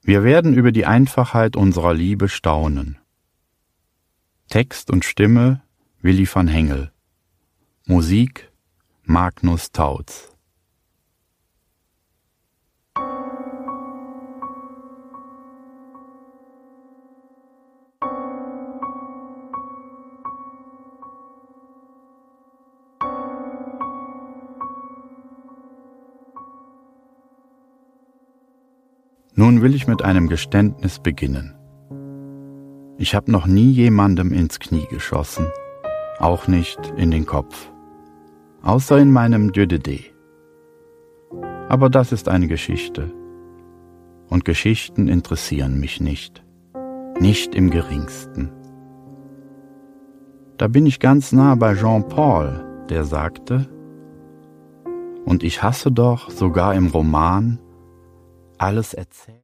Wir werden über die Einfachheit unserer Liebe staunen. Text und Stimme Willi van Hengel. Musik Magnus Tautz. Nun will ich mit einem Geständnis beginnen. Ich habe noch nie jemandem ins Knie geschossen, auch nicht in den Kopf, außer in meinem Dödede. Aber das ist eine Geschichte. Und Geschichten interessieren mich nicht, nicht im geringsten. Da bin ich ganz nah bei Jean-Paul, der sagte, und ich hasse doch sogar im Roman alles erzählt.